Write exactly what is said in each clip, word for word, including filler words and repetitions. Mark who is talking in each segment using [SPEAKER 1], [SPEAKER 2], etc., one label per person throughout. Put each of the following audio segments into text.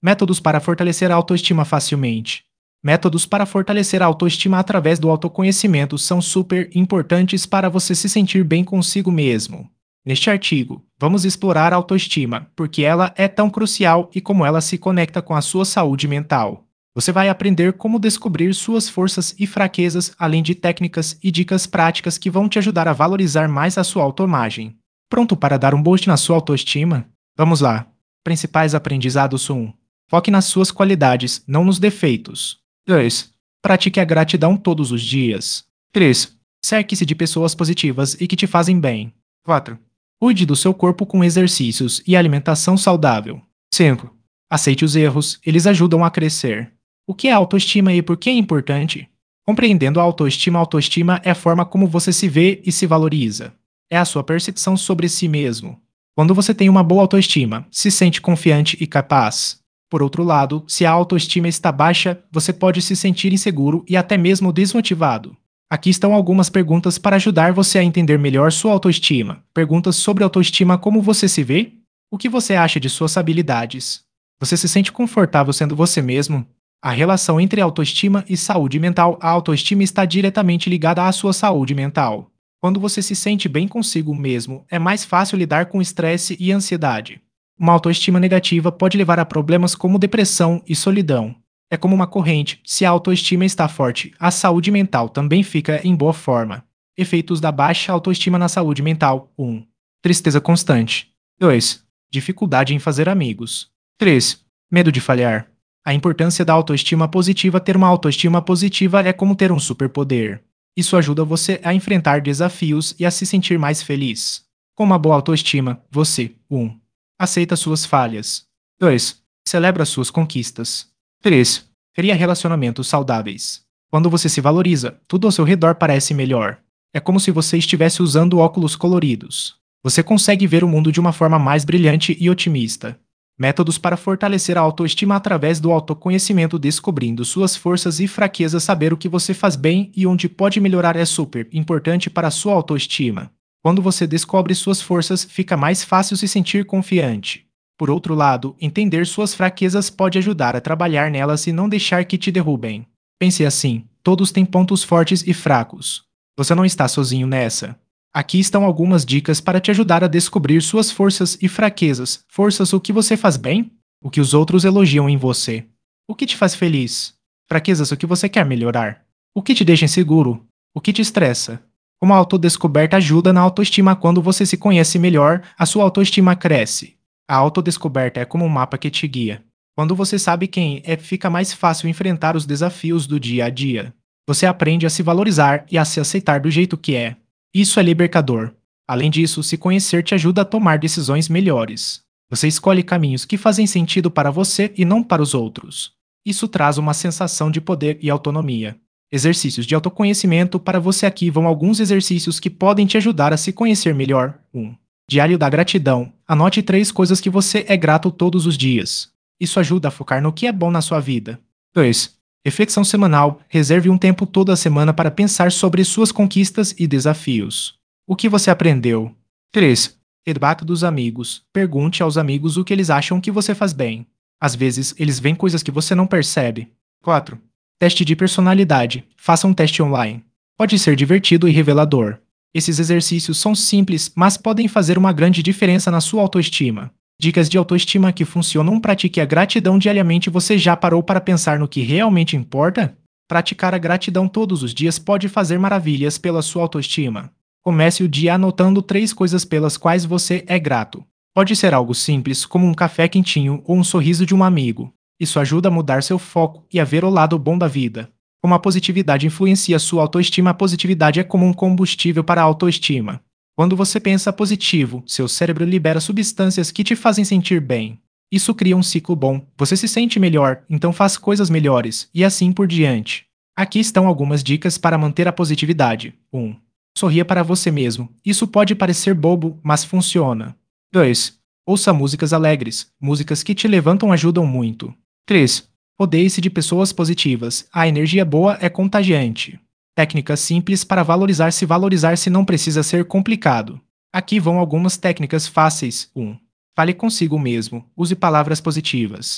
[SPEAKER 1] Métodos para fortalecer a autoestima facilmente. Métodos para fortalecer a autoestima através do autoconhecimento são super importantes para você se sentir bem consigo mesmo. Neste artigo, vamos explorar a autoestima, porque ela é tão crucial e como ela se conecta com a sua saúde mental. Você vai aprender como descobrir suas forças e fraquezas, além de técnicas e dicas práticas que vão te ajudar a valorizar mais a sua autoimagem. Pronto para dar um boost na sua autoestima? Vamos lá! Principais aprendizados um. Foque nas suas qualidades, não nos defeitos. dois. Pratique a gratidão todos os dias. três. Cerque-se de pessoas positivas e que te fazem bem. quatro. Cuide do seu corpo com exercícios e alimentação saudável. cinco. Aceite os erros, eles ajudam a crescer. O que é autoestima e por que é importante? Compreendendo a autoestima, a autoestima é a forma como você se vê e se valoriza. É a sua percepção sobre si mesmo. Quando você tem uma boa autoestima, se sente confiante e capaz. Por outro lado, se a autoestima está baixa, você pode se sentir inseguro e até mesmo desmotivado. Aqui estão algumas perguntas para ajudar você a entender melhor sua autoestima. Perguntas sobre autoestima: como você se vê? O que você acha de suas habilidades? Você se sente confortável sendo você mesmo? A relação entre autoestima e saúde mental. A autoestima está diretamente ligada à sua saúde mental. Quando você se sente bem consigo mesmo, é mais fácil lidar com estresse e ansiedade. Uma autoestima negativa pode levar a problemas como depressão e solidão. É como uma corrente: se a autoestima está forte, a saúde mental também fica em boa forma. Efeitos da baixa autoestima na saúde mental. um. Tristeza constante. dois. Dificuldade em fazer amigos. três. Medo de falhar. A importância da autoestima positiva. Ter uma autoestima positiva é como ter um superpoder. Isso ajuda você a enfrentar desafios e a se sentir mais feliz. Com uma boa autoestima, você um. Aceita suas falhas. dois. Celebra suas conquistas. três. Cria relacionamentos saudáveis. Quando você se valoriza, tudo ao seu redor parece melhor. É como se você estivesse usando óculos coloridos. Você consegue ver o mundo de uma forma mais brilhante e otimista. Métodos para fortalecer a autoestima através do autoconhecimento. Descobrindo suas forças e fraquezas. Saber o que você faz bem e onde pode melhorar é super importante para a sua autoestima. Quando você descobre suas forças, fica mais fácil se sentir confiante. Por outro lado, entender suas fraquezas pode ajudar a trabalhar nelas e não deixar que te derrubem. Pense assim: todos têm pontos fortes e fracos. Você não está sozinho nessa. Aqui estão algumas dicas para te ajudar a descobrir suas forças e fraquezas. Forças: o que você faz bem? O que os outros elogiam em você? O que te faz feliz? Fraquezas: o que você quer melhorar? O que te deixa inseguro? O que te estressa? Como a autodescoberta ajuda na autoestima. Quando você se conhece melhor, a sua autoestima cresce. A autodescoberta é como um mapa que te guia. Quando você sabe quem é, fica mais fácil enfrentar os desafios do dia a dia. Você aprende a se valorizar e a se aceitar do jeito que é. Isso é libertador. Além disso, se conhecer te ajuda a tomar decisões melhores. Você escolhe caminhos que fazem sentido para você e não para os outros. Isso traz uma sensação de poder e autonomia. Exercícios de autoconhecimento para você. Aqui vão alguns exercícios que podem te ajudar a se conhecer melhor. um. Diário da gratidão. Anote três coisas que você é grato todos os dias. Isso ajuda a focar no que é bom na sua vida. dois. Reflexão semanal. Reserve um tempo toda a semana para pensar sobre suas conquistas e desafios. O que você aprendeu? três. Debate dos amigos. Pergunte aos amigos o que eles acham que você faz bem. Às vezes, eles veem coisas que você não percebe. quatro. Teste de personalidade. Faça um teste online. Pode ser divertido e revelador. Esses exercícios são simples, mas podem fazer uma grande diferença na sua autoestima. Dicas de autoestima que funcionam. Pratique a gratidão diariamente. Você já parou para pensar no que realmente importa? Praticar a gratidão todos os dias pode fazer maravilhas pela sua autoestima. Comece o dia anotando três coisas pelas quais você é grato. Pode ser algo simples, como um café quentinho ou um sorriso de um amigo. Isso ajuda a mudar seu foco e a ver o lado bom da vida. Como a positividade influencia sua autoestima. A positividade é como um combustível para a autoestima. Quando você pensa positivo, seu cérebro libera substâncias que te fazem sentir bem. Isso cria um ciclo bom. Você se sente melhor, então faz coisas melhores, e assim por diante. Aqui estão algumas dicas para manter a positividade. um. Sorria para você mesmo. Isso pode parecer bobo, mas funciona. dois. Ouça músicas alegres. Músicas que te levantam ajudam muito. três. Rodeie-se de pessoas positivas. A energia boa é contagiante. Técnicas simples para valorizar-se. Valorizar-se não precisa ser complicado. Aqui vão algumas técnicas fáceis. um. Fale consigo mesmo. Use palavras positivas.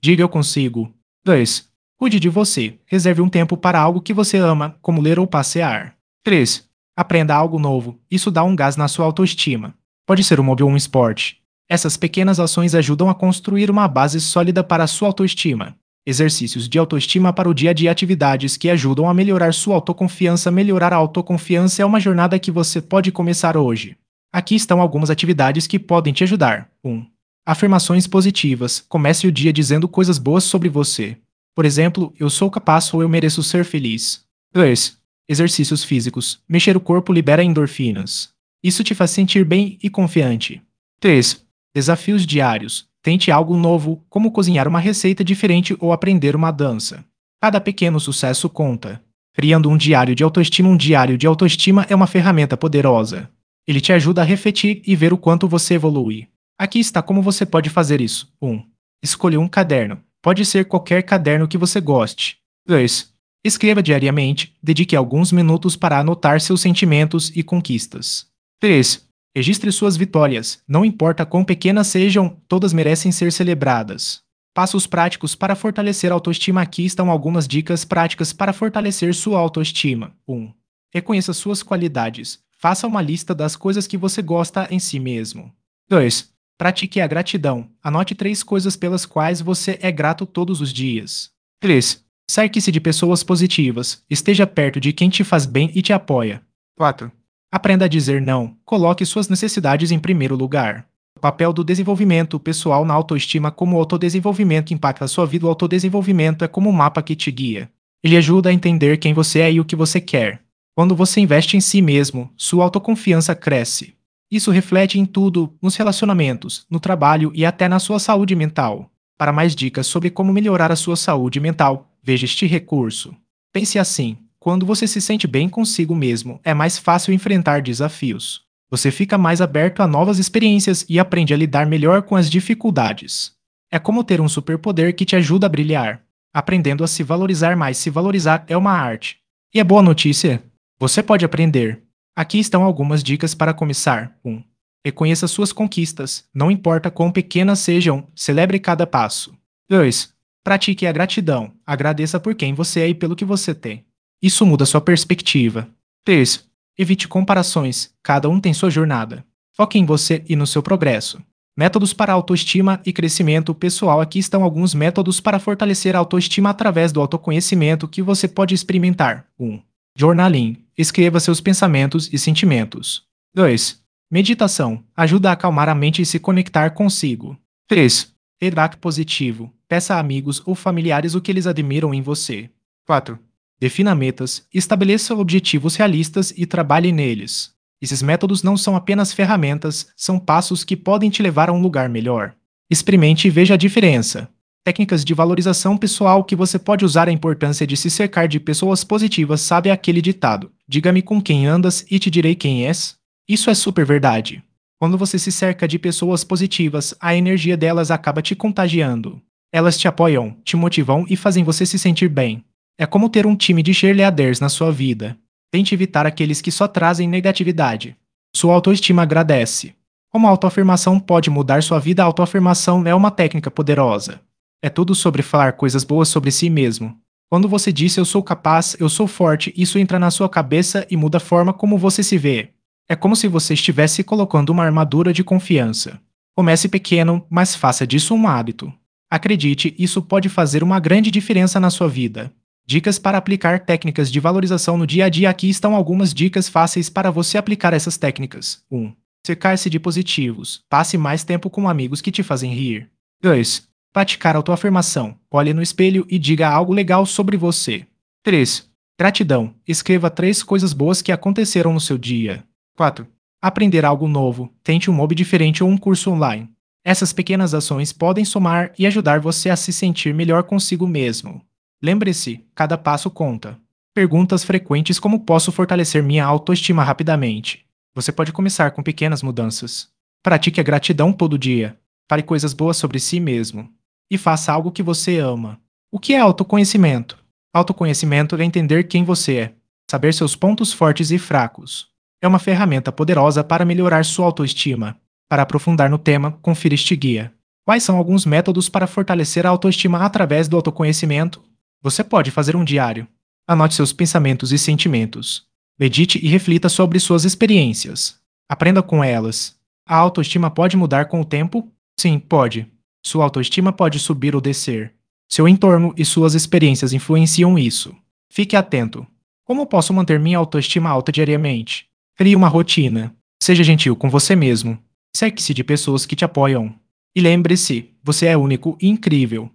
[SPEAKER 1] Diga eu consigo. dois. Cuide de você. Reserve um tempo para algo que você ama, como ler ou passear. três. Aprenda algo novo. Isso dá um gás na sua autoestima. Pode ser um hobby ou um esporte. Essas pequenas ações ajudam a construir uma base sólida para a sua autoestima. Exercícios de autoestima para o dia a dia, atividades que ajudam a melhorar sua autoconfiança. Melhorar a autoconfiança é uma jornada que você pode começar hoje. Aqui estão algumas atividades que podem te ajudar. um. Afirmações positivas. Comece o dia dizendo coisas boas sobre você. Por exemplo, eu sou capaz ou eu mereço ser feliz. dois. Exercícios físicos. Mexer o corpo libera endorfinas. Isso te faz sentir bem e confiante. três. Desafios diários. Tente algo novo, como cozinhar uma receita diferente ou aprender uma dança. Cada pequeno sucesso conta. Criando um diário de autoestima. Um diário de autoestima é uma ferramenta poderosa. Ele te ajuda a refletir e ver o quanto você evolui. Aqui está como você pode fazer isso. um. Escolha um caderno. Pode ser qualquer caderno que você goste. dois. Escreva diariamente. Dedique alguns minutos para anotar seus sentimentos e conquistas. três. Registre suas vitórias. Não importa quão pequenas sejam, todas merecem ser celebradas. Passos práticos para fortalecer a autoestima. Aqui estão algumas dicas práticas para fortalecer sua autoestima. um. Reconheça suas qualidades. Faça uma lista das coisas que você gosta em si mesmo. dois. Pratique a gratidão. Anote três coisas pelas quais você é grato todos os dias. três. Cerque-se de pessoas positivas. Esteja perto de quem te faz bem e te apoia. quatro. Aprenda a dizer não. Coloque suas necessidades em primeiro lugar. O papel do desenvolvimento pessoal na autoestima. Como o autodesenvolvimento impacta a sua vida. O autodesenvolvimento é como um mapa que te guia. Ele ajuda a entender quem você é e o que você quer. Quando você investe em si mesmo, sua autoconfiança cresce. Isso reflete em tudo, nos relacionamentos, no trabalho e até na sua saúde mental. Para mais dicas sobre como melhorar a sua saúde mental, veja este recurso. Pense assim: quando você se sente bem consigo mesmo, é mais fácil enfrentar desafios. Você fica mais aberto a novas experiências e aprende a lidar melhor com as dificuldades. É como ter um superpoder que te ajuda a brilhar, aprendendo a se valorizar mais. Se valorizar é uma arte. E a boa notícia: você pode aprender. Aqui estão algumas dicas para começar. um. Reconheça suas conquistas. Não importa quão pequenas sejam, celebre cada passo. dois. Pratique a gratidão. Agradeça por quem você é e pelo que você tem. Isso muda sua perspectiva. três. Evite comparações. Cada um tem sua jornada. Foque em você e no seu progresso. Métodos para autoestima e crescimento pessoal. Aqui estão alguns métodos para fortalecer a autoestima através do autoconhecimento que você pode experimentar. um. Journaling. Escreva seus pensamentos e sentimentos. dois. Meditação. Ajuda a acalmar a mente e se conectar consigo. três. Feedback positivo. Peça a amigos ou familiares o que eles admiram em você. quatro. Defina metas. Estabeleça objetivos realistas e trabalhe neles. Esses métodos não são apenas ferramentas, são passos que podem te levar a um lugar melhor. Experimente e veja a diferença. Técnicas de valorização pessoal que você pode usar. A importância de se cercar de pessoas positivas. Sabe aquele ditado: diga-me com quem andas e te direi quem és? Isso é super verdade. Quando você se cerca de pessoas positivas, a energia delas acaba te contagiando. Elas te apoiam, te motivam e fazem você se sentir bem. É como ter um time de cheerleaders na sua vida. Tente evitar aqueles que só trazem negatividade. Sua autoestima agradece. Como a autoafirmação pode mudar sua vida? A autoafirmação é uma técnica poderosa. É tudo sobre falar coisas boas sobre si mesmo. Quando você diz eu sou capaz, eu sou forte, isso entra na sua cabeça e muda a forma como você se vê. É como se você estivesse colocando uma armadura de confiança. Comece pequeno, mas faça disso um hábito. Acredite, isso pode fazer uma grande diferença na sua vida. Dicas para aplicar técnicas de valorização no dia a dia. Aqui estão algumas dicas fáceis para você aplicar essas técnicas. um. Cercar-se de positivos. Passe mais tempo com amigos que te fazem rir. dois. Praticar autoafirmação. Olhe no espelho e diga algo legal sobre você. três. Gratidão. Escreva três coisas boas que aconteceram no seu dia. quatro. Aprender algo novo. Tente um hobby diferente ou um curso online. Essas pequenas ações podem somar e ajudar você a se sentir melhor consigo mesmo. Lembre-se, cada passo conta. Perguntas frequentes: como posso fortalecer minha autoestima rapidamente? Você pode começar com pequenas mudanças. Pratique a gratidão todo dia. Fale coisas boas sobre si mesmo. E faça algo que você ama. O que é autoconhecimento? Autoconhecimento é entender quem você é, saber seus pontos fortes e fracos. É uma ferramenta poderosa para melhorar sua autoestima. Para aprofundar no tema, confira este guia. Quais são alguns métodos para fortalecer a autoestima através do autoconhecimento? Você pode fazer um diário. Anote seus pensamentos e sentimentos. Medite e reflita sobre suas experiências. Aprenda com elas. A autoestima pode mudar com o tempo? Sim, pode. Sua autoestima pode subir ou descer. Seu entorno e suas experiências influenciam isso. Fique atento. Como posso manter minha autoestima alta diariamente? Crie uma rotina. Seja gentil com você mesmo. Cerque-se de pessoas que te apoiam. E lembre-se, você é único e incrível.